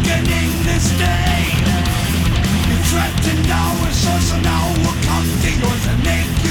beginning this day. You threatened our source, so now we'll come to yours and make